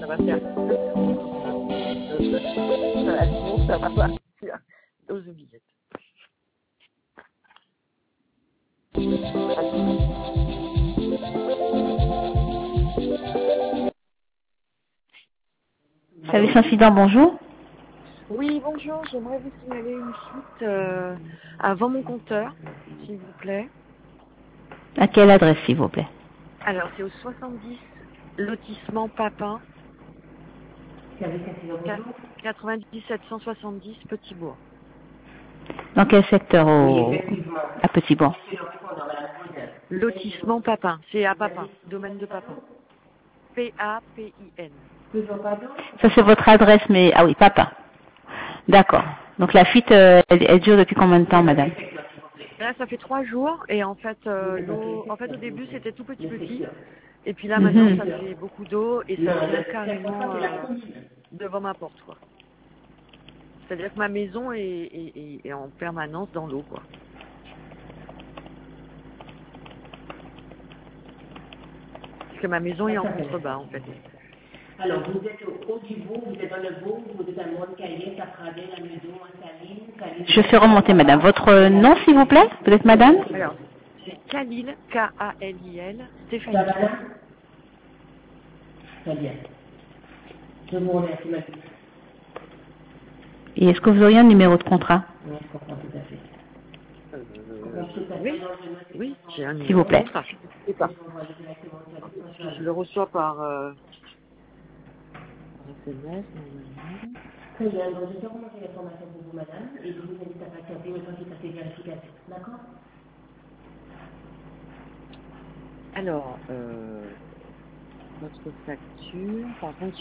va faire ça va partir aux oubliettes. Service incident, bonjour. Oui, bonjour, j'aimerais vous signaler une fuite avant mon compteur, s'il vous plaît. À quelle adresse, s'il vous plaît? Alors, c'est au 70 lotissement Papin, 97 170 Petit-Bourg. Dans quel secteur à Petit-Bourg? Lotissement Papin, c'est à Papin, domaine de Papin. P-A-P-I-N. Ça, c'est votre adresse, mais... Ah oui, papa. D'accord. Donc la fuite, elle dure depuis combien de temps, madame? Là, ça fait 3 jours et en fait, l'eau, au début, c'était tout petit. Et puis là, maintenant, ça fait beaucoup d'eau et ça tient carrément devant ma porte, quoi. C'est-à-dire que ma maison est en permanence dans l'eau, quoi. Parce que ma maison est en contrebas, en fait. Alors, vous êtes au Haut-du-Vaud, vous êtes dans le Vaud, vous êtes à Montcaillé, Safradet, La Meudon, Saline. Je fais remonter, madame. Votre nom, s'il vous plaît? Vous êtes madame? Alors, c'est Khalil, K-A-L-I-L, Stéphanie. Ça va là? Très bien. Je vous remercie, madame. Et est-ce que vous auriez un numéro de contrat? Oui, je comprends tout à fait. Oui, j'ai un numéro. S'il vous plaît. Je sais pas. Je le reçois par SMS. Très bien, donc je vais remonter l'information pour vous, madame, et je vous invite à patienter le temps qui passe les vérifications. D'accord? Alors, votre facture, par contre,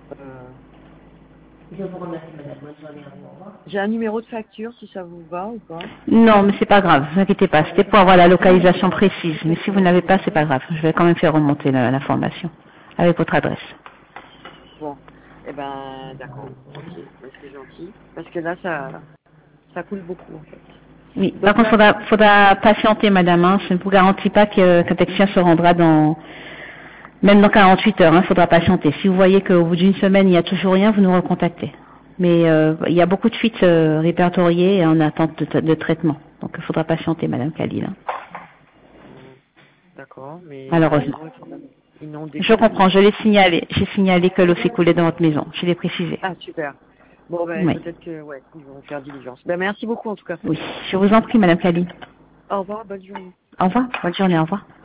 Je vous remercie, madame. Bonne journée à vous. Au revoir. j'ai un numéro de facture, si ça vous va ou pas. Non, mais c'est pas grave. Ne vous inquiétez pas. C'était pour avoir la localisation précise. Mais si vous n'avez pas, c'est pas grave. Je vais quand même faire remonter l'information avec votre adresse. Bon, eh ben, d'accord. Ok, c'est gentil. Parce que là, ça coule beaucoup, en fait. Oui. Par contre, faudra patienter, madame. Hein. Je ne vous garantis pas qu'un technicien se rendra même dans 48 heures. Il faudra patienter. Si vous voyez qu'au bout d'une semaine, il n'y a toujours rien, vous nous recontactez. Mais il y a beaucoup de fuites répertoriées et en attente de traitement. Donc, il faudra patienter, madame Khalil. Hein. D'accord, mais... Malheureusement. Je comprends, je l'ai signalé. J'ai signalé que l'eau s'est coulée dans votre maison. Je l'ai précisé. Ah, super. Bon, ben, oui. Peut-être que, ils vont faire diligence. Ben, merci beaucoup, en tout cas. Oui, je vous en prie, madame Khalil. Au revoir, bonne journée. Au revoir, bonne journée, au revoir.